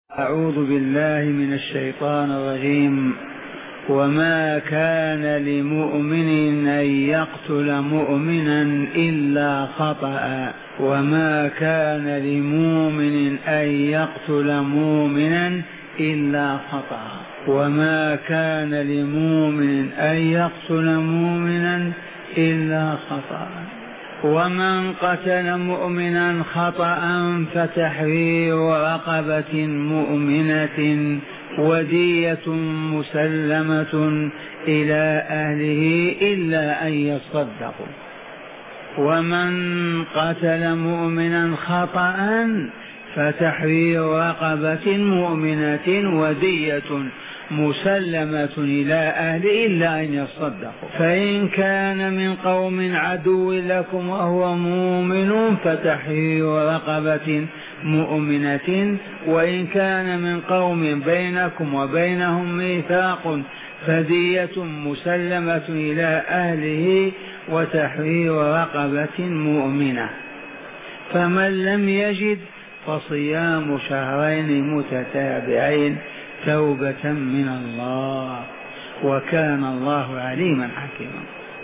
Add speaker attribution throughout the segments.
Speaker 1: أعوذ بالله من الشيطان الرجيم. وما كان لمؤمن أن يقتل مؤمنا إلا خطأ وما كان لمؤمن أن يقتل مؤمنا إلا خطأ وما كان لمؤمن أن يقتل مؤمنا إلا خطأ. ومن قتل مؤمنا خطأ فتحرير رقبة مؤمنة ودية مسلمة إلى أهله إلا أن يصدقوا. ومن قتل مؤمنا خطأ فتحرير رقبة مؤمنة ودية مسلمة إلى أهله إلا أن يصدقوا. فإن كان من قوم عدو لكم وهو مؤمن فتحرير رقبة مؤمنة وإن كان من قوم بينكم وبينهم ميثاق فدية مسلمة إلى أهله وتحرير رقبة مؤمنة. فمن لم يجد فصيام شهرين متتابعين توبة من الله وكان الله عليما حكيما.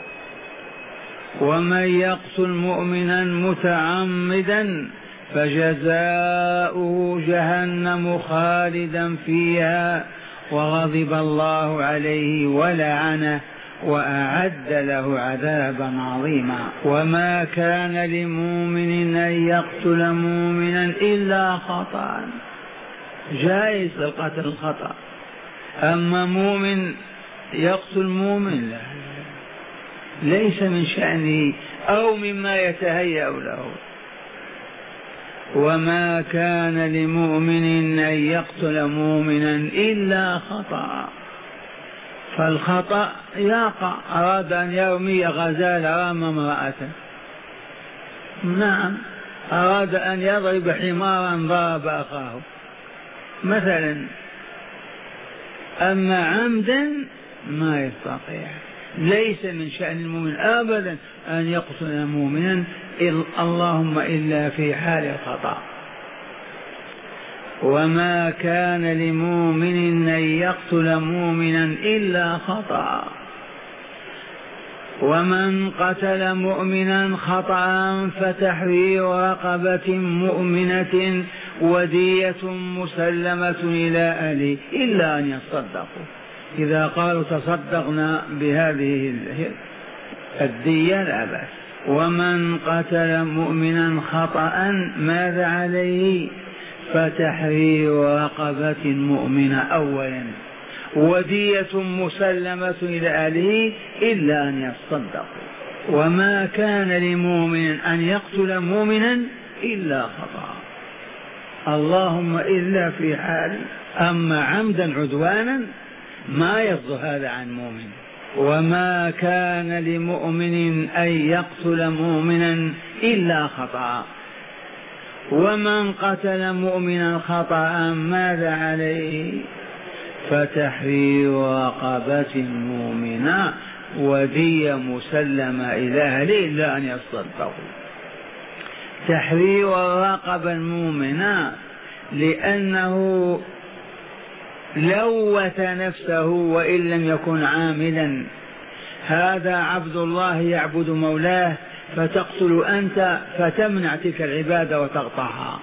Speaker 1: ومن يقتل مؤمنا متعمدا فجزاؤه جهنم خالدا فيها وغضب الله عليه ولعنه وأعد له عذابا عظيما. وما كان لمؤمن أن يقتل مؤمنا إلا خطأ، جائز القتل الخطأ، أما مؤمن يقتل مؤمن لا، ليس من شأنه أو مما يتهيأ له. وما كان لمؤمن أن يقتل مؤمنا إلا خطأ، فالخطأ يقع. أراد أن يرمي غزالة رمى امرأة، نعم، أراد أن يضرب حمارا ضرب أخاه مثلا، أما عمدا ما يستطيع. ليس من شأن المؤمن أبدا أن يقتل مؤمنا اللهم إلا في حال الخطأ. وما كان لمؤمن أن يقتل مؤمنا إلا خطأ. ومن قتل مؤمنا خطأ فتحرير رقبة مؤمنة ودية مسلمة إلى أهله إلا أن يصدقوا. إذا قالوا تصدقنا بهذه الدية لا بأس. ومن قتل مؤمنا خطأ ماذا عليه؟ فتحرير رقبة مؤمنة أولا ودية مسلمة إلى أهله إلا أن يصدقوا. وما كان لمؤمن أن يقتل مؤمنا إلا خطأ، اللهم إلا في حال، أما عمدا عدوانا ما يصدر هذا عن مؤمن. وما كان لمؤمن أن يقتل مؤمنا إلا خطأ. ومن قتل مؤمنا خطأ ماذا عليه؟ فتحرير رقبة مؤمنة ودية مسلمة إلى أهله إلا أن يصدقوا. تحرير الرقبة المؤمنة لأنه لوث نفسه وإن لم يكن عاملا. هذا عبد الله يعبد مولاه فتقتل أنت فتمنع تلك العبادة وتقطعها.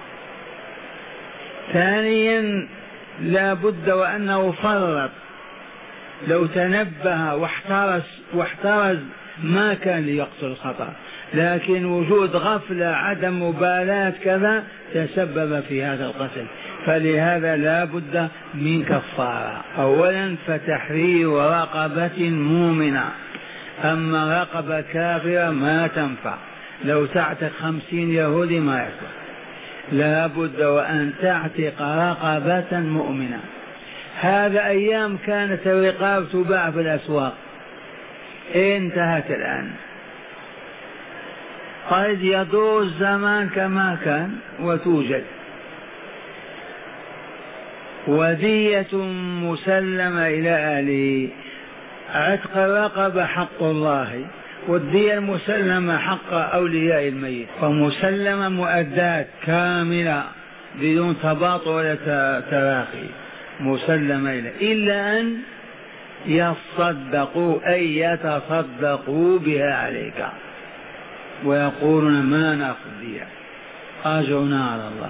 Speaker 1: ثانيا لا بد وأنه فرط، لو تنبه واحترز ما كان ليقتل الخطأ، لكن وجود غفلة عدم مبالاة كذا تسبب في هذا القتل، فلهذا لا بد من كفارة. أولا فتحرير رقبة مؤمنة، أما رقبة كافرة ما تنفع، لو تعتق 50 يهودي ما يصلح، لا بد وأن تعتق رقبة مؤمنة. هذا أيام كانت الرقاب تباع في الأسواق، انتهت الآن، قد يدور الزمان كما كان وتوجد. ودية مسلمة إلى أهله، عتق الرقبة حق الله، والدية المسلمة حق أولياء الميت، فمسلمة مؤدات كاملة بدون تباطؤ ولا تراخي، مسلمة إليه، إلا أن يصدقوا أي يتصدقوا بها عليك ويقولون ما نأخذ بها، أجرنا على الله.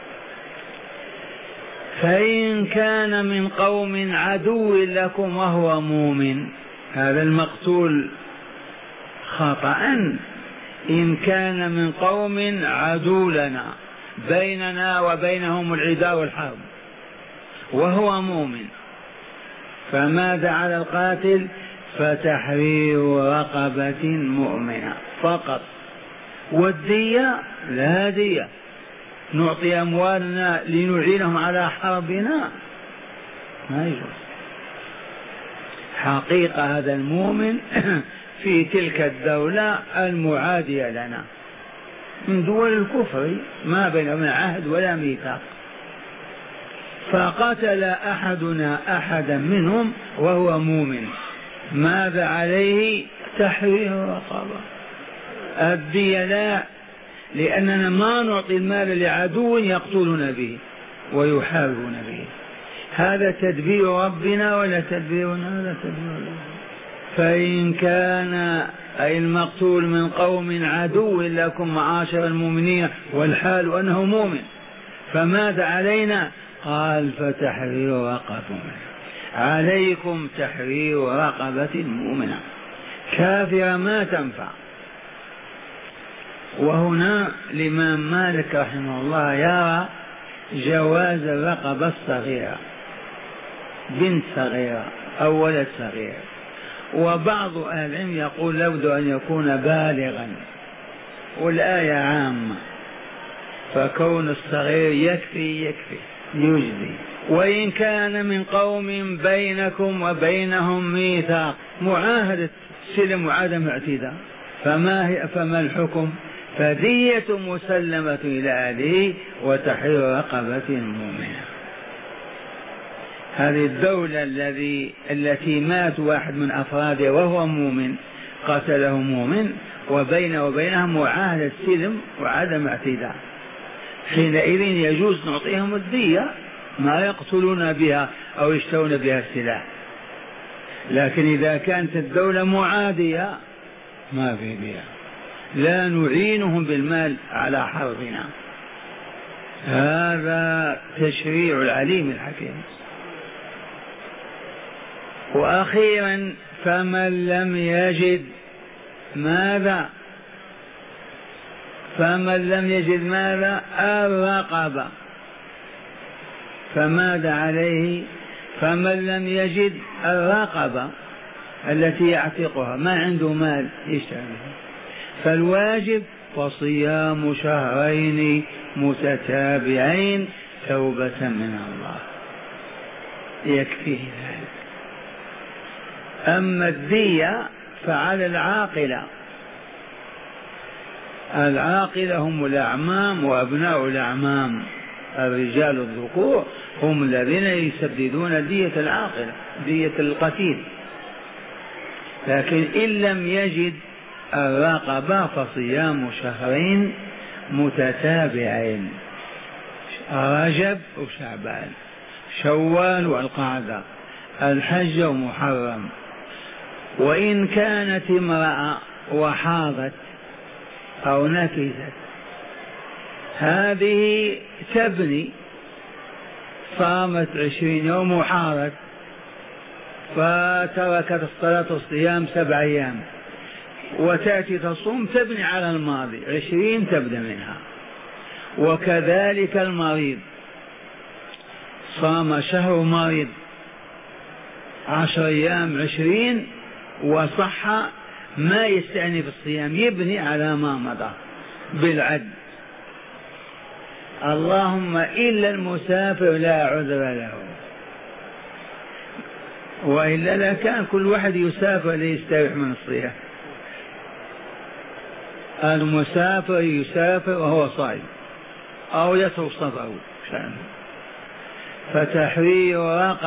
Speaker 1: فإن كان من قوم عدو لكم وهو مؤمن، هذا المقتول خطأ، إن كان من قوم عدو لنا بيننا وبينهم العداء والحرب وهو مؤمن، فماذا على القاتل؟ فتحرير رقبة مؤمنة فقط، والدية لا دية، نعطي أموالنا لنعينهم على حربنا؟ ما يجوز. حقيقة هذا المؤمن في تلك الدولة المعادية لنا من دول الكفر، ما بينهم عهد ولا ميثاق، فقتل أحدنا أحدا منهم وهو مؤمن، ماذا عليه؟ تحرير رقبة. الدية لا، لأننا ما نعطي المال لعدو يقتلون به ويحاربون به، هذا تدبير ربنا ولا تدبيرنا؟ ولا تدبير الله. فإن كان أي المقتول من قوم عدو لكم معاشر المؤمنين والحال أنه مؤمن، فماذا علينا؟ قال فتحرير رقبة، عليكم تحرير رقبة مؤمنة، كافرة ما تنفع. وهنا الإمام مالك رحمه الله يرى جواز الرقبة الصغيرة، بنت صغيرة أو ولد صغير، وبعض أهل العلم يقول لابد أن يكون بالغا، والآية عامة، فكون الصغير يكفي يجزي. وإن كان من قوم بينكم وبينهم ميثاق، معاهدة سلم وعدم اعتداء، فما الحكم؟ فدية مسلمة إلى أهله وتحرير رقبة مؤمنة. هذه الدولة التي مات واحد من أفرادها وهو مؤمن، قتله مؤمن، وبينه وبينها معاهدة سلم وعدم اعتداء، حينئذ يجوز نعطيهم الدية، ما يقتلون بها أو يشترون بها السلاح. لكن إذا كانت الدولة معادية ما في بها، لا نعينهم بالمال على حربنا. هذا تشريع العليم الحكيم. وأخيرا فمن لم يجد ماذا؟ فمن لم يجد ماذا؟ الرقبة. فماذا عليه؟ فمن لم يجد الرقبة التي يعتقها، ما عنده مال يشتري، فالواجب فصيام شهرين متتابعين توبة من الله، يكفيه ذلك. أما الدية فعلى العاقلة، العاقلة هم الأعمام وأبناء الأعمام، الرجال الذكور هم الذين يسددون دية العاقلة، دية القتيل. لكن إن لم يجد الرقبة فصيام شهرين متتابعين، رجب وشعبان، شوال والقعدة، الحج ومحرم. وإن كانت امرأة وحاضت أو نكثت، هذه تبني، صامت 20 يوم وحاضت فتركت الصلاة والصيام 7 أيام، وتأتي تصوم، تبني على الماضي، 20 تبدأ منها. وكذلك المريض، صام شهر مريض 10 أيام 20 وصح، ما يستأنف الصيام، يبني على ما مضى بالعد. اللهم إلا المسافر لا عذر له، وإلا لكان كل واحد يسافر ليستريح من الصيام. المسافر يسافر وهو صائم أو يترك سفره. فتحرير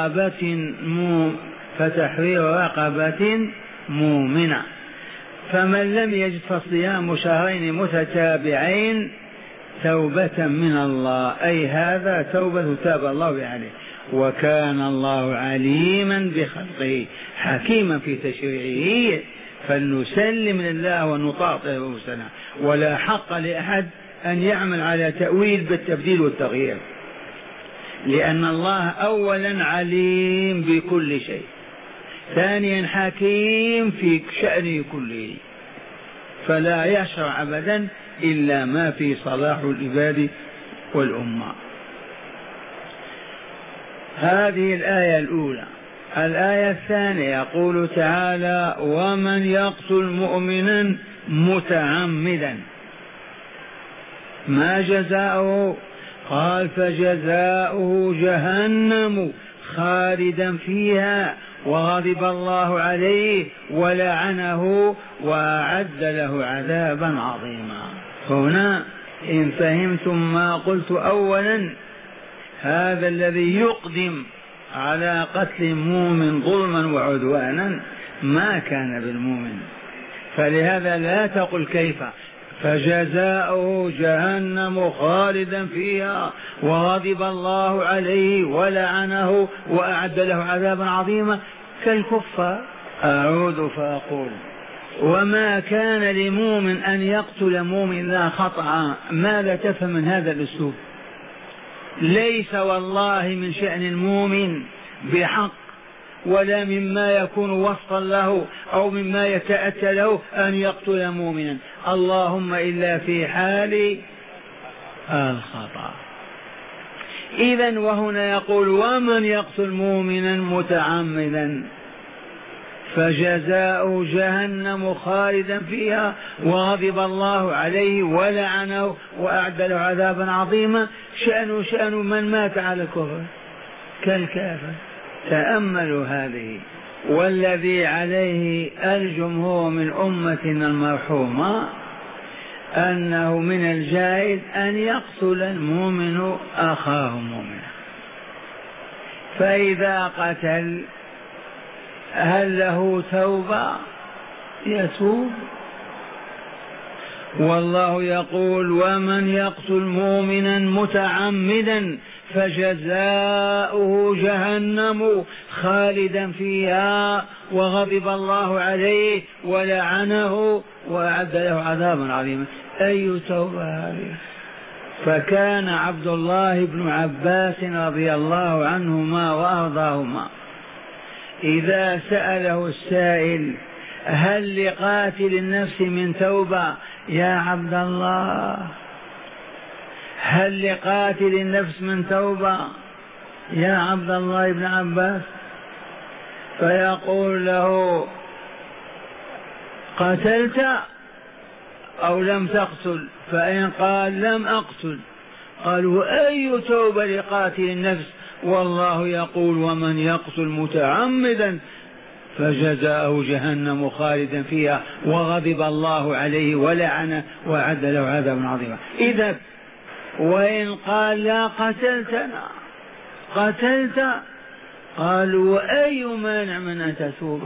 Speaker 1: رقبة مؤمنة. فمن لم يجد فصيام شهرين متتابعين توبة من الله، أي هذا توبة تاب الله عليه. وكان الله عليما بخلقه حكيما في تشريعه، فلنسلم لله ونطاطه وسلم، ولا حق لأحد أن يعمل على تأويل بالتبديل والتغيير، لأن الله أولا عليم بكل شيء، ثانيا حكيم في شأنه كله، فلا يشرع أبدا إلا ما في صلاح العباد والأمة. هذه الآية الأولى. الآية الثانية يقول تعالى: ومن يقتل مؤمنا متعمدا ما جزاؤه؟ قال: فجزاؤه جهنم خالدا فيها وغضب الله عليه ولعنه وأعد له عذابا عظيما. هنا إن فهمتم ما قلت أولا، هذا الذي يقدم على قتل مؤمن ظلما وعدوانا ما كان بالمؤمن، فلهذا لا تقل كيف. فجزاؤه جهنم خالدا فيها وغضب الله عليه ولعنه وأعد له عذابا عظيما كالكفار. أعود فأقول: وما كان لمؤمن أن يقتل مؤمن لا خطأ. ماذا تفهم من هذا الأسلوب؟ ليس والله من شأن المؤمن بحق ولا مما يكون وصفا له أو مما يتأتى له أن يقتل مؤمنا، اللهم إلا في حال الخطأ. إذن وهنا يقول: ومن يقتل مؤمنا متعمدا فجزاؤه جهنم خالدا فيها وغضب الله عليه ولعنه وأعد له عذابا عظيما. شأن من مات على الكفر كالكافر. تأملوا هذه. والذي عليه الجمهور من أمتنا المرحومة أنه من الجائز أن يقتل المؤمن أخاه مؤمنا، فإذا قتل هل له توبة؟ يتوب. والله يقول: ومن يقتل مؤمنا متعمدا فجزاؤه جهنم خالدا فيها وغضب الله عليه ولعنه وأعد له عذابا عظيما. أي توبة هذه؟ فكان عبد الله بن عباس رضي الله عنهما وأرضاهما إذا سأله السائل: هل لقاتل النفس من توبة يا عبد الله؟ هل لقاتل النفس من توبة يا عبد الله بن عباس؟ فيقول له: قتلت أو لم تقتل؟ فإن قال: لم أقتل، قالوا: أي توبة لقاتل النفس؟ والله يقول: ومن يقتل متعمدا فجزاؤه جهنم خالدا فيها وغضب الله عليه ولعنه وأعد له عذابا عظيما. إذا وإن قال: لا قتلت، قالوا: وأي مانع من أن تتوب؟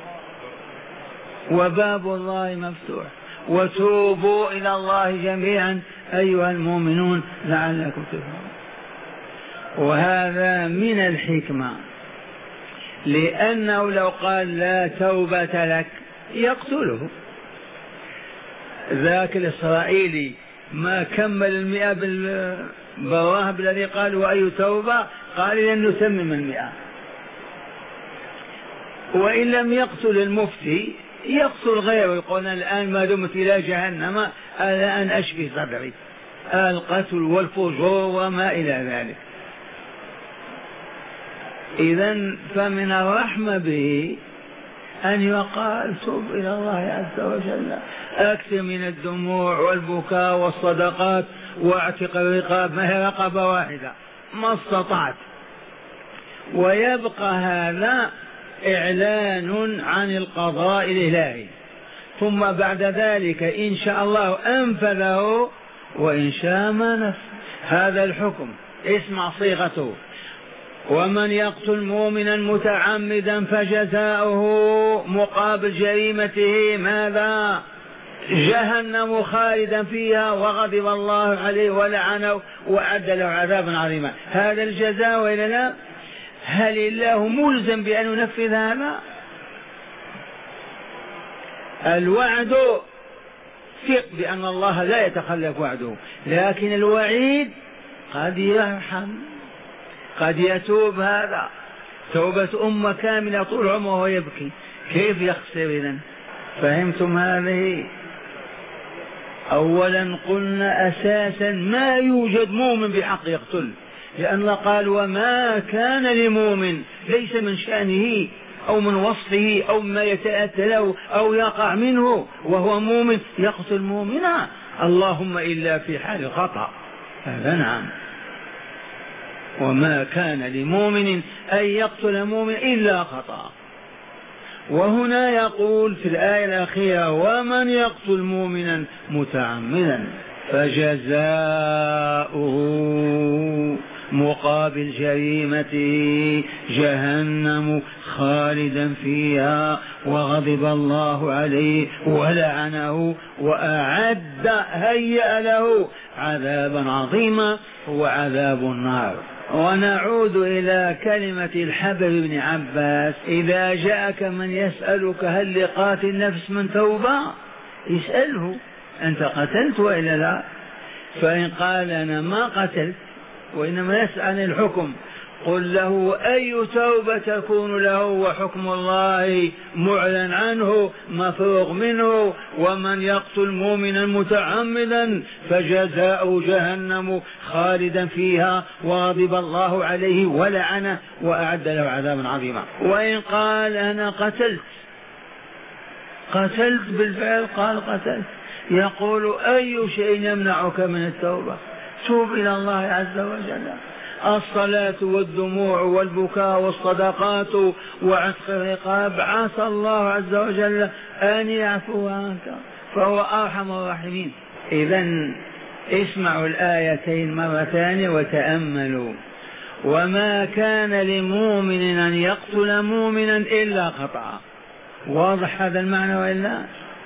Speaker 1: وباب الله مفتوح، وتوبوا إلى الله جميعا أيها المؤمنون لعلكم تفلحون. وهذا من الحكمة، لأنه لو قال: لا توبة لك يقتله. ذاك الإسرائيلي ما كمل 100 بالبواهب الذي قال: وأي توبة؟ قال: لن نتمم 100. وإن لم يقتل المفتي يقتل غيره، يقول: الآن ما دمت إلى جهنم الآن أشفي صدري، القتل والفجور وما إلى ذلك. إذن فمن الرحمة به أن يقال: تب إلى الله عز وجل، أكثر من الدموع والبكاء والصدقات واعتق الرقاب، ما هي رقبة واحدة ما استطعت. ويبقى هذا إعلان عن القضاء الإلهي، ثم بعد ذلك إن شاء الله أنفذه وإن شاء ما نفذ. هذا الحكم، اسمع صيغته: ومن يقتل مؤمنا متعمدا فجزاؤه مقابل جريمته ماذا؟ جهنم خالدا فيها وغضب الله عليه ولعنه وأعد له عذابا عظيما. هذا الجزاء وإلا لا؟ هل الله ملزم بأن ينفذ هذا؟ الوعد ثق بأن الله لا يتخلف وعده، لكن الوعيد قد يرحم، قد يتوب. هذا توبة أمة كاملة طول عمره وهو يبكي، كيف يخسر إذن؟ فهمتم هذه؟ أولا قلنا أساسا ما يوجد مؤمن بحق يقتل، لأن الله قال وما كان لمؤمن، ليس من شأنه أو من وصفه أو ما يتأتى له أو يقع منه وهو مؤمن يقتل مؤمنا، اللهم إلا في حال الخطأ، هذا نعم. وما كان لمؤمن أن يقتل مؤمن إلا خطأ. وهنا يقول في الآية الأخيرة ومن يقتل مؤمنا متعمدا فجزاؤه مقابل جريمته جهنم خالدا فيها وغضب الله عليه ولعنه وأعد هيأ له عذابا عظيما هو عذاب النار. ونعود إلى كلمة الحبر بن عباس: إذا جاءك من يسألك هل لقاتل نفس من توبة اسأله أنت قتلت وإلا لا؟ فإن قال أنا ما قتلت وإنما يسأل الحكم قل له أي توبة تكون له وحكم الله معلن عنه مفروغ منه، ومن يقتل مؤمنا متعمدا فجزاؤه جهنم خالدا فيها وغضب الله عليه ولعنه وأعد له عذابا عظيما. وإن قال أنا قتلت بالفعل، قال قتلت، يقول أي شيء يمنعك من التوبة؟ توب إلى الله عز وجل. الصلاة والدموع والبكاء والصدقات وعتق الرقاب، عسى الله عز وجل أن يعفو عنك فهو أرحم الراحمين. إذن اسمعوا الآيتين مرتان وتأملوا: وما كان لمؤمن أن يقتل مؤمنا إلا خطأ. واضح هذا المعنى وإلا؟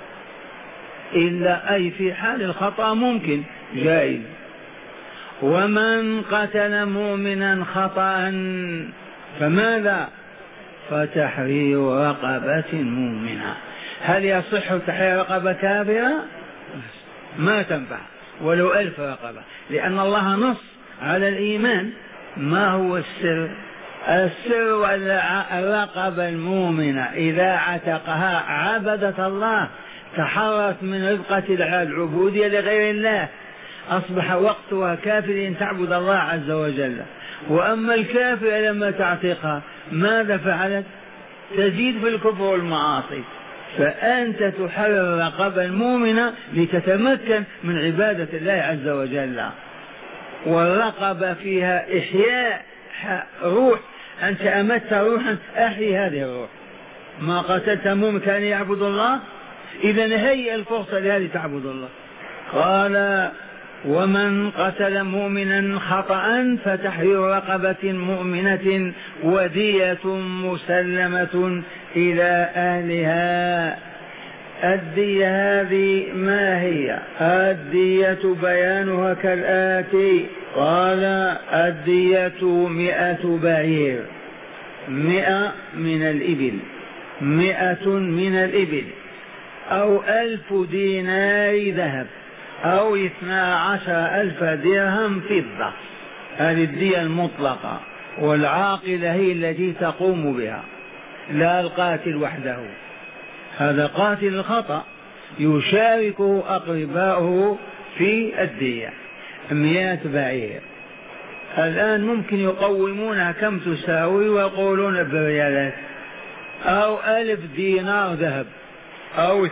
Speaker 1: إلا أي في حال الخطأ ممكن جائز. ومن قتل مؤمنا خطأ فماذا؟ فتحرير رقبة مؤمنة. هل يصح تحرير رقبة كافرة؟ ما تنفع ولو 1000 رقبة، لأن الله نص على الإيمان. ما هو السر؟ السر الرقبة المؤمنة إذا عتقها عبدت الله، تحررت من ربقة العبودية لغير الله، أصبح وقتها كافر أن تعبد الله عز وجل. وأما الكافر لما تعتقها ماذا فعلت؟ تزيد في الكفر والمعاصي. فأنت تحرر الرقبة المؤمنة لتتمكن من عبادة الله عز وجل. والرقبة فيها إحياء روح، أنت أمت روحا، أحيي هذه الروح. ما قتلت مؤمن كان يعبد الله، إذن هيئ الفرصة لهذه تعبد الله. قال ومن قتل مؤمنا خطأ فتحرير رقبة مؤمنة ودية مسلمة إلى أهلها. الدية هذه ما هي؟ الدية بيانها كالآتي: قال الدية 100 بعير، 100 من الإبل، 100 من الإبل، أو 1000 دينار ذهب، أو 12,000 درهم فضة. هذه الدية المطلقة، والعاقلة هي التي تقوم بها، لا القاتل وحده. هذا قاتل الخطأ يشاركه أقرباؤه في الدية. 100 بعير الآن ممكن يقومونها كم تساوي ويقولون بالريالات، أو 1000 دينار ذهب، أو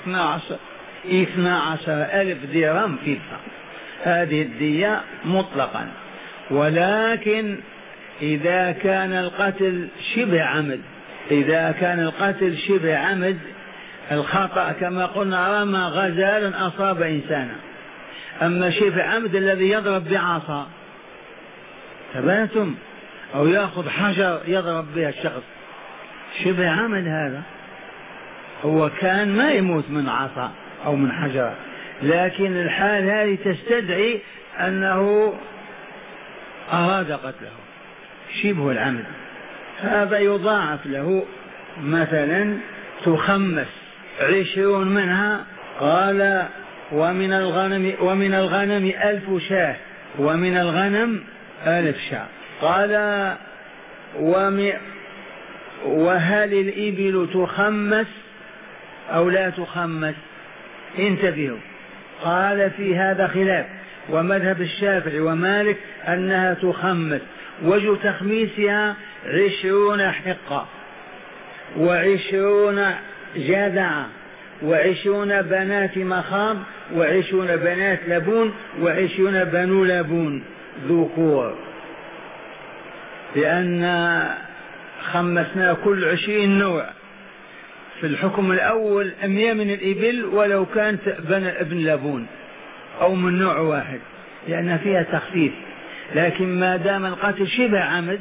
Speaker 1: 12,000 درهم فضة. هذه الدية مطلقا. ولكن إذا كان القتل شبه عمد، إذا كان القتل شبه عمد، الخطأ كما قلنا رمى غزالا أصاب إنسانا، أما شبه عمد الذي يضرب بعصا ثباتم، أو يأخذ حجر يضرب بها الشخص، شبه عمد هذا، هو كان ما يموت من عصا أو من حجرة، لكن الحال هذه تستدعي أنه أراد قتله شبه العمد، هذا يضاعف له، مثلا تخمس 20 منها. قال ومن الغنم 1000 شاة ومن الغنم 1000 شاة. قال وهل الإبل تخمس أو لا تخمس؟ انتبهوا، قال في هذا خلاف، ومذهب الشافعي ومالك أنها تخمس، وجه تخميسها 20 حقة 20 جذعة 20 بنات مخاض 20 بنات لبون 20 بنو لبون ذكور، لأن خمسنا كل 20 نوع. في الحكم الأول 100 من الإبل ولو كانت ابن لبون أو من نوع واحد، لأن فيها تخفيف. لكن ما دام القتل شبه عمد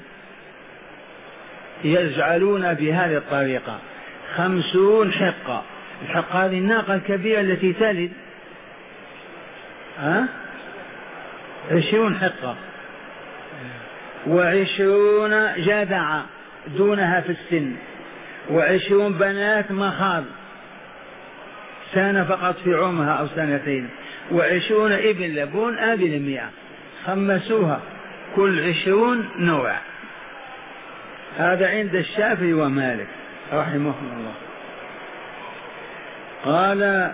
Speaker 1: يجعلون بهذه الطريقة 50 حقة. الحقة هذه الناقة الكبيرة التي تلد 20 حقة 20 جذعة دونها في السن 20 بنات مخاض سنة فقط في عمرها أو سنتين 20 ابن لبون آبل 100. خمسوها كل 20 نوع. هذا عند الشافعي ومالك رحمه الله. قال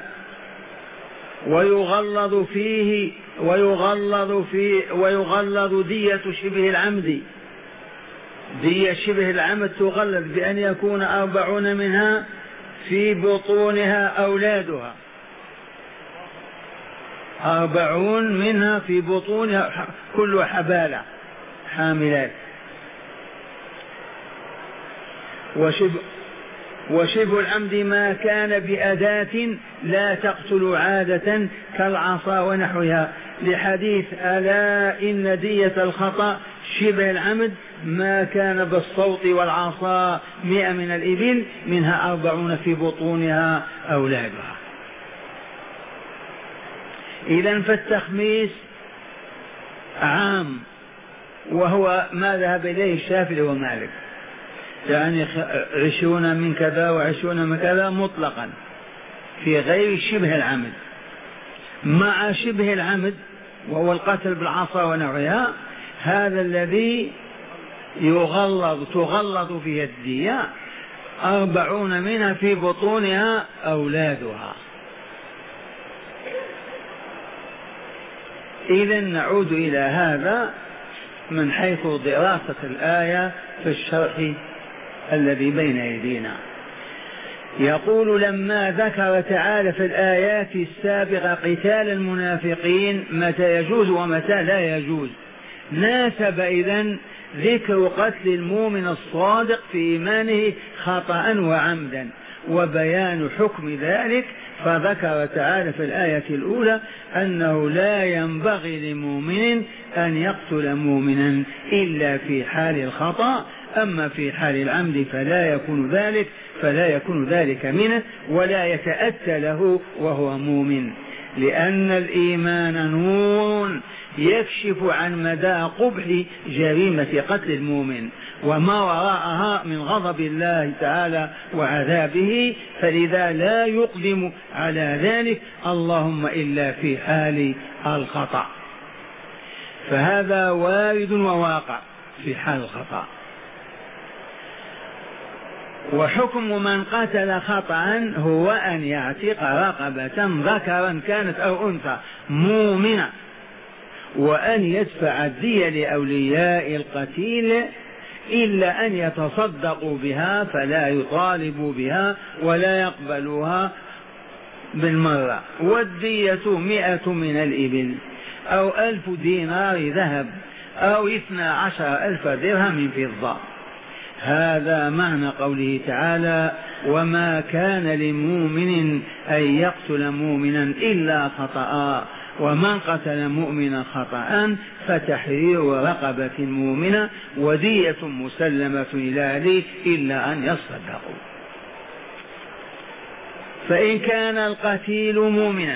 Speaker 1: ويغلظ دية شبه العمد. دية شبه العمد تغلظ بأن يكون 40 منها في بطونها أولادها، 40 منها في بطونها كل حبالة حاملات. وشبه العمد ما كان بأداة لا تقتل عادة كالعصا ونحوها، لحديث ألا إن دية الخطأ شبه العمد ما كان بالصوت والعصا 100 من الإبل منها 40 في بطونها أولادها. إذن فالتخميس عام، وهو ما ذهب إليه الشافعي ومالك، يعني 20 من كذا و20 من كذا مطلقا في غير شبه العمد. مع شبه العمد وهو القتل بالعصا ونحوها، هذا الذي تغلظ فيه الدية 40 منها في بطونها أولادها. إذن نعود إلى هذا من حيث دراسة الآية في الشرح الذي بين أيدينا. يقول لما ذكر تعالى في الآيات السابقة قتال المنافقين متى يجوز ومتى لا يجوز، ناسب إذن ذكر قتل المؤمن الصادق في إيمانه خطأ وعمدا وبيان حكم ذلك، فذكر تعالى في الآية الأولى أنه لا ينبغي لمؤمن أن يقتل مؤمنا إلا في حال الخطأ، أما في حال العمد فلا يكون ذلك منه ولا يتأتى له وهو مؤمن، لأن الإيمان نور يكشف عن مدى قبح جريمة قتل المؤمن وما وراءها من غضب الله تعالى وعذابه، فلذا لا يقدم على ذلك اللهم إلا في حال الخطأ، فهذا وارد وواقع في حال الخطأ. وحكم من قتل خطأ هو أن يعتق رقبة ذكرا كانت أو أنثى مؤمنة، وأن يدفع الدية لأولياء القتيل إلا أن يتصدقوا بها فلا يطالبوا بها ولا يقبلوها بالمرة. والدية 100 من الإبل أو 1000 دينار ذهب أو 12,000 درهم فضة. هذا معنى قوله تعالى وما كان لمؤمن أن يقتل مؤمنا إلا خطأ ومن قتل مؤمنا خطأ فتحرير رقبة مؤمنة ودية مسلمة إلى أهله إلا أن يصدقوا. فإن كان القتيل مؤمنا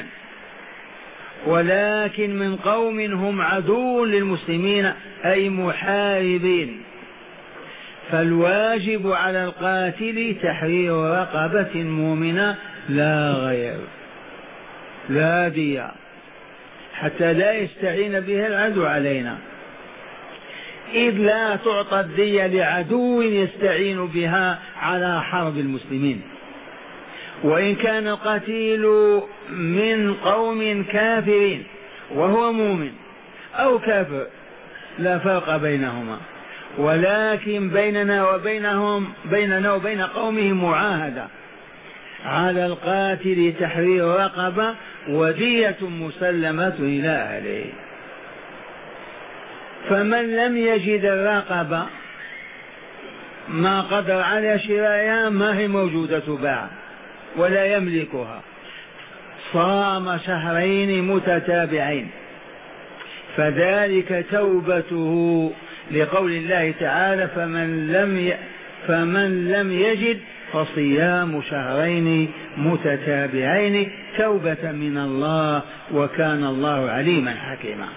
Speaker 1: ولكن من قوم هم عدو للمسلمين أي محاربين، فالواجب على القاتل تحرير رقبة مؤمنة لا غير، لا دية، حتى لا يستعين بها العدو علينا، إذ لا تعطى الدية لعدو يستعين بها على حرب المسلمين. وإن كان القتيل من قوم كافرين وهو مؤمن أو كافر لا فرق بينهما، ولكن بيننا وبين قومهم معاهدة، على القاتل تحرير رقبة ودية مسلمة إلى أهله. فمن لم يجد الرقبة ما قدر على شرائها ما هي موجودة باع ولا يملكها، صام شهرين متتابعين، فذلك توبته، لقول الله تعالى فمن لم يجد فصيام شهرين متتابعين توبة من الله وكان الله عليما حكيما.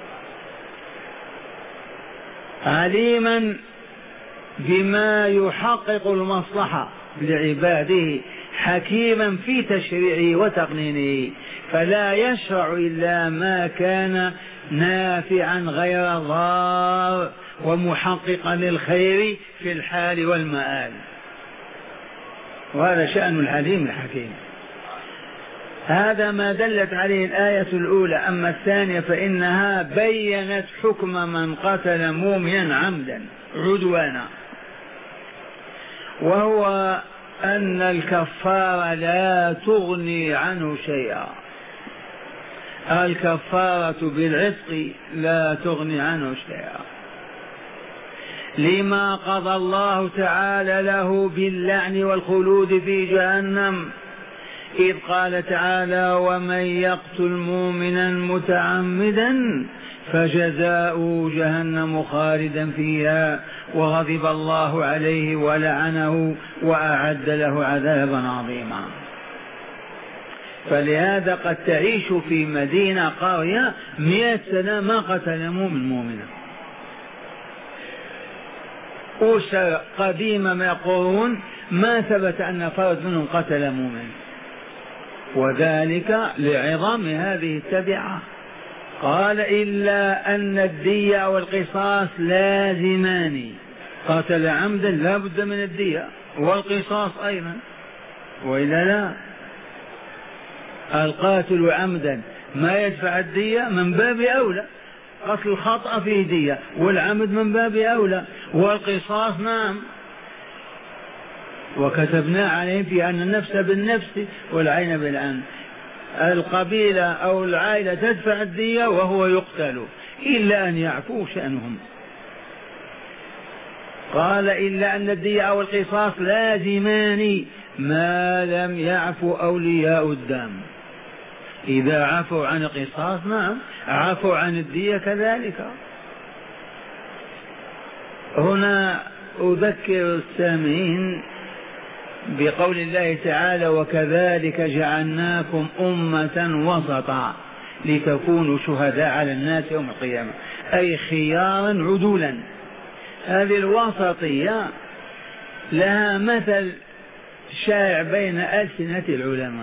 Speaker 1: عليما بما يحقق المصلحة لعباده، حكيما في تشريعه وتقنينه، فلا يشرع إلا ما كان نافعا غير ضار ومحققا للخير في الحال والمآل، وهذا شأن الحليم الحكيم. هذا ما دلت عليه الآية الأولى. أما الثانية فإنها بينت حكم من قتل مؤمنا عمدا عدوانا، وهو أن الكفارة لا تغني عنه شيئا، الكفارة بالعتق لا تغني عنه شيئا، لما قضى الله تعالى له باللعن والخلود في جهنم، إذ قال تعالى ومن يقتل مؤمنا متعمدا فجزاؤه جهنم خالدا فيها وغضب الله عليه ولعنه وأعد له عذابا عظيما. فلهذا قد تعيش في مدينة قرية 100 سنة ما قتل مؤمنا، أسر قديمة من القرون ما ثبت أن فرد منهم قتل مؤمنا، وذلك لعظم هذه التبعة. قال إلا أن الدية والقصاص لازمان، قتل عمدا لا بد من الدية والقصاص أيضا، وإلا لا. القاتل عمدا ما يدفع الدية من باب أولى، قتل الخطأ فيه دية والعمد من باب أولى، والقصاص نعم، وكتبنا عليهم في أن النفس بالنفس والعين بالعين. القبيلة أو العائلة تدفع الدية وهو يقتل إلا أن يعفو شأنهم. قال إلا أن الدية أو القصاص لازمان ما لم يعفو أولياء الدم، إذا عفوا عن القصاص نعم عفوا عن الدية كذلك. هنا أذكر السامعين بقول الله تعالى وكذلك جعلناكم أمة وسطا لتكونوا شهداء على الناس يوم القيامة، أي خيارا عدولا. هذه الوسطية لها مثل شائع بين ألسنة العلماء.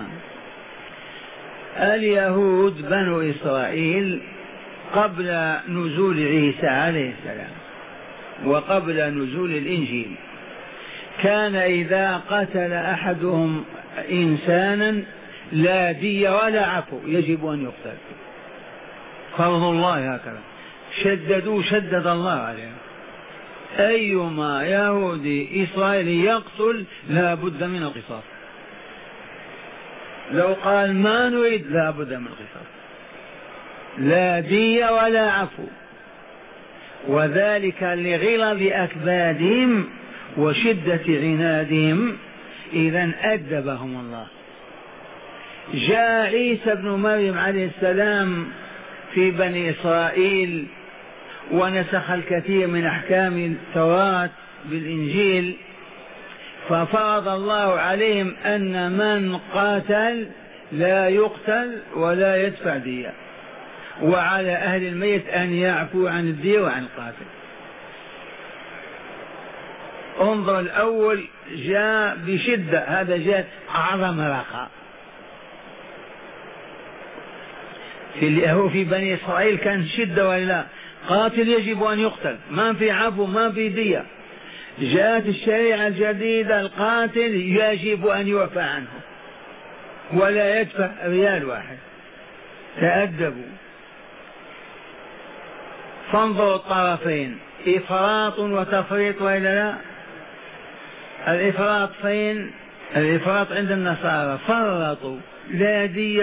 Speaker 1: اليهود بنو إسرائيل قبل نزول عيسى عليه السلام وقبل نزول الإنجيل كان إذا قتل أحدهم إنسانا لا دية ولا عفو يجب أن يقتل، فرض الله هكذا، شدد الله عليهم. أيما يهودي إسرائيلي يقتل لا بد من القصاص، لو قال ما نريد لا بد من القصاص، لا دية ولا عفو، وذلك لغلظ أكبادهم وشدة عنادهم. إذن أدبهم الله. جاء عيسى بن مريم عليه السلام في بني إسرائيل ونسخ الكثير من أحكام التوراة بالإنجيل، ففرض الله عليهم أن من قاتل لا يقتل ولا يدفع دية، وعلى أهل الميت أن يعفوا عن الدية وعن القاتل. انظر، الأول جاء بشدة، هذا جاء أعظم رخاء. في بني إسرائيل كان شدة ولا قاتل يجب أن يقتل، ما في عفو ما في دية. جاءت الشريعة الجديدة القاتل يجب أن يعفى عنه ولا يدفع ريال واحد. تأدبوا. فانظروا الطرفين، إفراط وتفريط وإلا لا؟ الإفراط فين؟ الإفراط عند النصارى، فرطوا لا دية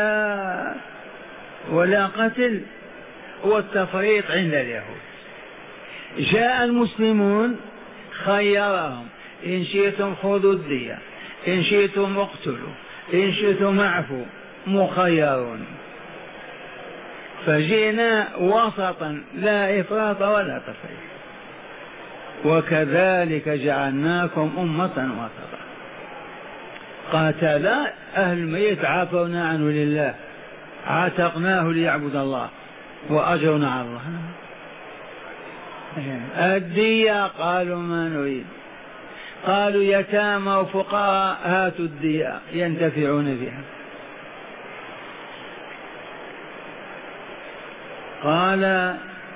Speaker 1: ولا قتل، والتفريط عند اليهود. جاء المسلمون خيرهم، إن شئتم خذوا الدية، إن شئتم اقتلوا، إن شئتم اعفوا، مخيرون. فجئنا وسطا، لا إفراط ولا تفريط. وكذلك جعلناكم أمة وسطا. قاتل أهل الميت عافونا عنه لله، عتقناه ليعبد الله وأجرنا على الله. الدية قالوا ما نريد، قالوا يتامى وفقراء هاتوا الدية ينتفعون بها. قال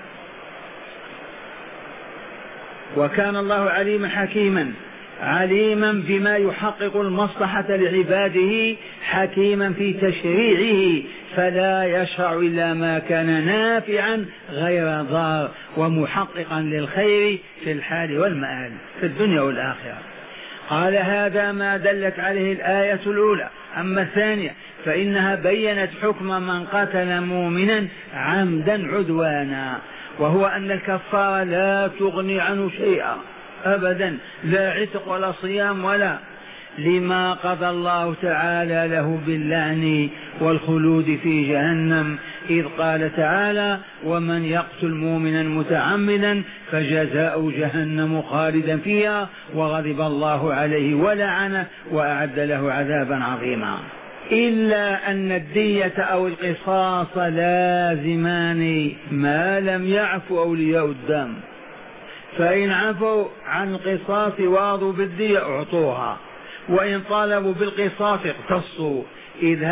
Speaker 1: وكان الله عليما حكيما، عليما بما يحقق المصلحة لعباده، حكيما في تشريعه، فلا يشرع إلا ما كان نافعا غير ضار، ومحققا للخير في الحال والمآل في الدنيا والآخرة. قال هذا ما دلت عليه الآية الأولى. أما الثانية فإنها بينت حكم من قتل مؤمنا عمدا عدوانا، وهو أن الكفارة لا تغني عنه شيئا أبدا، لا عتق ولا صيام ولا، لما قضى الله تعالى له باللعن والخلود في جهنم، إذ قال تعالى ومن يقتل مؤمنا متعمدا فجزاء جهنم خالدا فيها وغضب الله عليه ولعنه وأعد له عذابا عظيما. إلا أن الدية أو القصاص لازمان ما لم يعفو أولياء الدم، فإن عفوا عن القصاص واضوا بالدية أعطوها، وإن طالبوا بالقصاص اقتصوا، إذ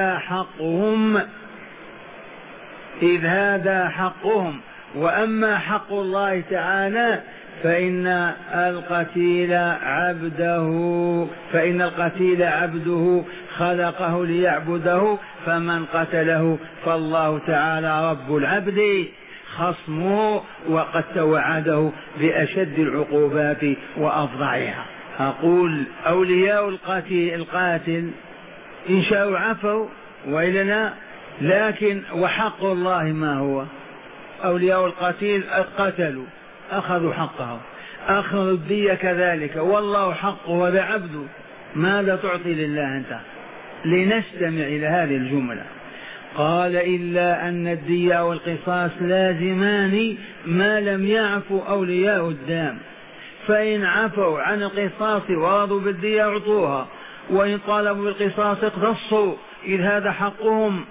Speaker 1: هذا حقهم. وأما حق الله تعالى فإن القتيل عبده خلقه ليعبده، فمن قتله فالله تعالى رب العبد خصمه، وقد توعده بأشد العقوبات وأفظعها. أقول أولياء القاتل إن شاءوا عفوا وإلا لا، لكن وحق الله ما هو؟ أولياء القتيل قتلوا أخذوا حقه، أخذوا الدية كذلك، والله حقه وذا عبده. ماذا تعطي لله أنت؟ لنستمع إلى هذه الجملة. قال إلا أن الدية والقصاص لازمان ما لم يعفو أولياء الدم، فإن عفوا عن القصاص ورضوا بالدية اعطوها، وإن طالبوا بالقصاص اقتصوا، إذ هذا حقهم.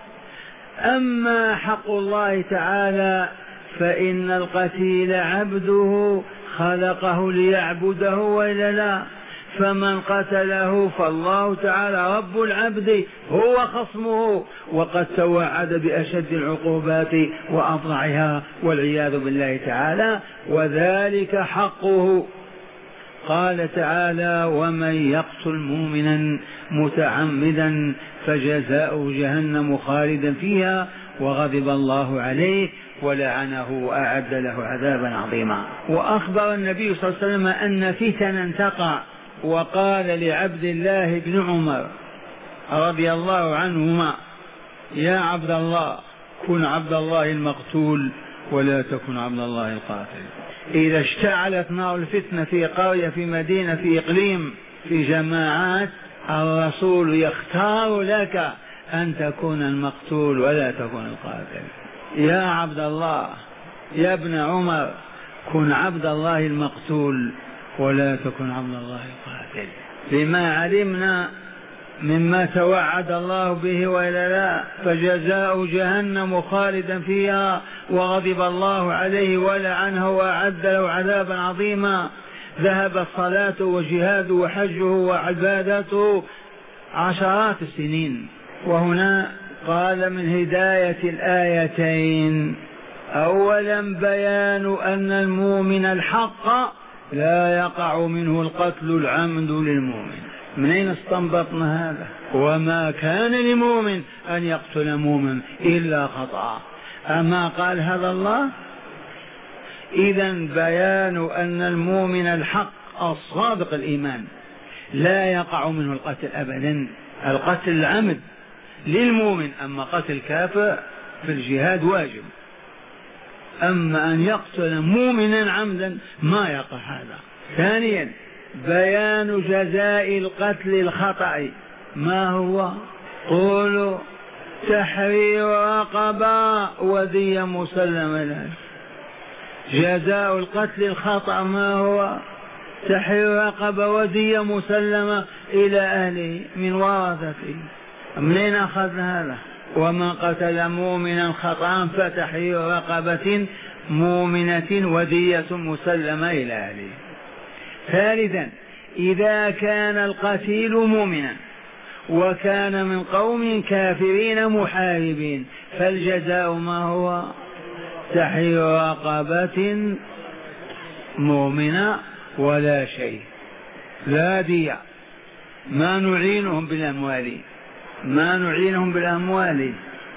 Speaker 1: أما حق الله تعالى فإن القتيل عبده خلقه ليعبده وإلا لا، فمن قتله فالله تعالى رب العبد هو خصمه، وقد توعد بأشد العقوبات وأفظعها والعياذ بالله تعالى، وذلك حقه. قال تعالى ومن يقتل مؤمنا متعمدا فجزاؤه جهنم خالدا فيها وغضب الله عليه ولعنه وأعد له عذابا عظيما. وأخبر النبي صلى الله عليه وسلم أن فتنا تقع، وقال لعبد الله بن عمر رضي الله عنهما يا عبد الله كن عبد الله المقتول ولا تكن عبد الله القاتل. إذا اشتعلت نار الفتنة في قرية في مدينة في إقليم في جماعات، الرسول يختار لك أن تكون المقتول ولا تكون القاتل. يا عبد الله يا ابن عمر كن عبد الله المقتول ولا تكن عمل الله قاتل. بما علمنا مما توعد الله به وإلا لا، فجزاء جهنم خالدا فيها وغضب الله عليه ولعنه وأعد له عذابا عظيما. ذهبت صلاته وجهاده وحجه وعبادته عشرات السنين. وهنا قال من هداية الآيتين: أولا بيان أن المؤمن الحق لا يقع منه القتل العمد للمؤمن. منين استنبطنا هذا؟ وما كان لمؤمن أن يقتل مؤمن إلا خطأ. أما قال هذا الله؟ إذن بيان أن المؤمن الحق الصادق الإيمان لا يقع منه القتل أبدا، القتل العمد للمؤمن. أما قتل كافر في الجهاد واجب، أما أن يقتل مؤمنا عمدا ما يقع هذا. ثانيا بيان جزاء القتل الخطأ. ما هو؟ قولوا: تحرير رقبة ودية مسلمة له. جزاء القتل الخطأ ما هو؟ تحرير رقبة ودية مسلمة إلى أهله من ورثته. منين أخذنا هذا؟ ومن قتل مؤمنا خطأ فتحرير رقبة مؤمنة ودية مسلمة إلى أهله. ثالثا إذا كان القتيل مؤمنا وكان من قوم كافرين محاربين فالجزاء ما هو؟ تحرير رقبة مؤمنة ولا شيء، لا دية. ما نعينهم بالأموال، ما نعينهم بالأموال.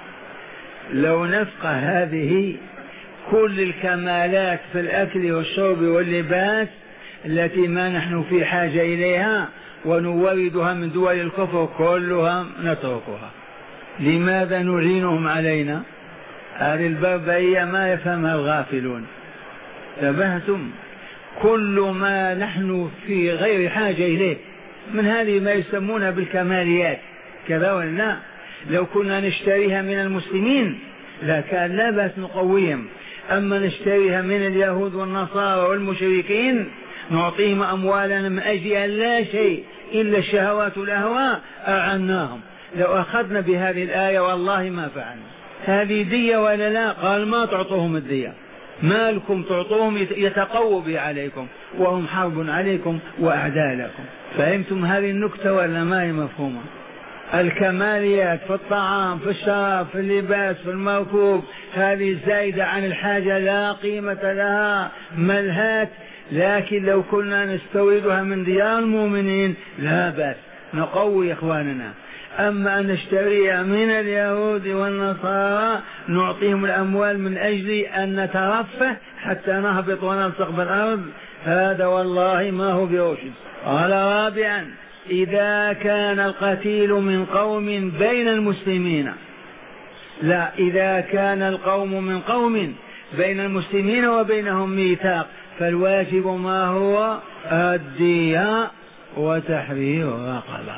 Speaker 1: لو نفقه هذه كل الكمالات في الأكل والشرب واللباس التي ما نحن في حاجة إليها ونوردها من دول الكفر كلها نتركها. لماذا نعينهم علينا؟ هذه البربرية ما يفهمها الغافلون. تبهتم؟ كل ما نحن في غير حاجة إليه من هذه ما يسمونها بالكماليات كذا ولا. لو كنا نشتريها من المسلمين لا كان لا بأس نقويهم، أما نشتريها من اليهود والنصارى والمشركين نعطيهم أموالنا من أجل أن لا شيء إلا الشهوات والأهواء أعناهم. لو أخذنا بهذه الآية والله ما فعلنا. هذه دية ولا لا؟ قال ما تعطوهم الدية، ما لكم تعطوهم يتقووا به عليكم وهم حرب عليكم وأعداء لكم. فهمتم هذه النكتة ولا ما هي مفهومة؟ الكماليات في الطعام في الشراب في اللباس في المركوب هذه زايدة عن الحاجة لا قيمة لها، ملهات. لكن لو كنا نستوردها من ديار المؤمنين لا بأس نقوي إخواننا. أما أن نشتريها من اليهود والنصارى نعطيهم الأموال من أجل أن نترفه حتى نهبط ونلصق بالأرض، هذا والله ما هو برشد. قال رابعا إذا كان القتيل من قوم بين المسلمين، لا، إذا كان القوم من قوم بين المسلمين وبينهم ميثاق فالواجب ما هو؟ الدية وتحرير رقبة.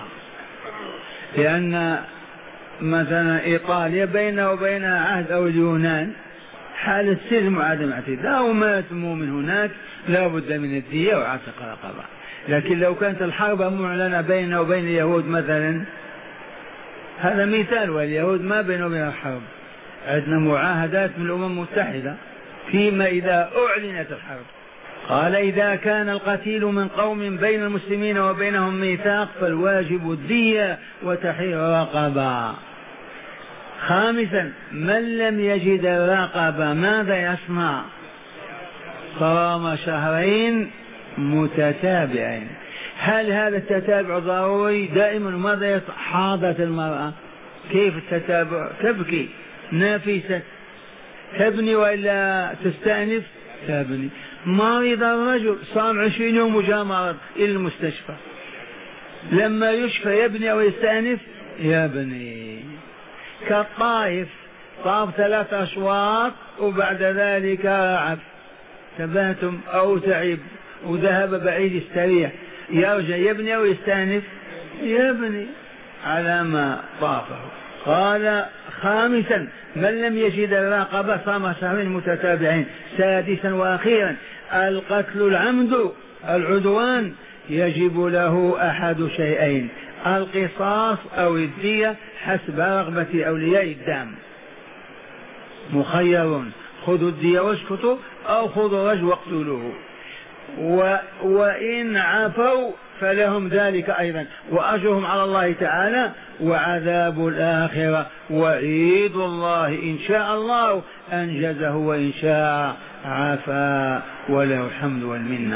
Speaker 1: لأن مثلا إيطاليا بينه وبينها عهد أو اليونان حالة سلم وعدم اعتداء ومات مؤمن هناك لا بد من الدية وعتق رقبة. لكن لو كانت الحرب معلنة بينه وبين اليهود مثلا، هذا مثال، واليهود ما بينه وبين الحرب، عندنا معاهدات من الأمم المتحدة فيما إذا أعلنت الحرب. قال إذا كان القتيل من قوم بين المسلمين وبينهم ميثاق فالواجب الدية وتحرير رقبة. خامسا من لم يجد الرقبة ماذا يصنع؟ صام شهرين متتابعين. هل هذا التتابع ضروري دائما؟ ماذا يصنع؟ حاضت المرأة كيف التتابع؟ تبكي نافسة تبني وإلا تستأنف تبني. مريض الرجل صام 20 يوم وجاء مرض إلى المستشفى، لما يشفى يبني أو يستأنف يبني. كالطائف طاف 3 أشواط وبعد ذلك رعف تباتم أو تعب وذهب بعيد يستريح، يرجع يبني أو يستأنف يبني على ما طافه. قال خامسا من لم يجد الرقبة صام شهرين متتابعين. سادسا وأخيرا القتل العمد العدوان يجب له أحد شيئين: القصاص أو الدية حسب رغبة أولياء الدم. مخير: خذوا الدية واسكتوا، أو خذوا الرجل واقتلوه. وإن عفوا فلهم ذلك أيضا، وأجرهم على الله تعالى. وعذاب الآخرة وعيد الله إن شاء الله أنجزه، وإن شاء عفا، وله الحمد والمنة.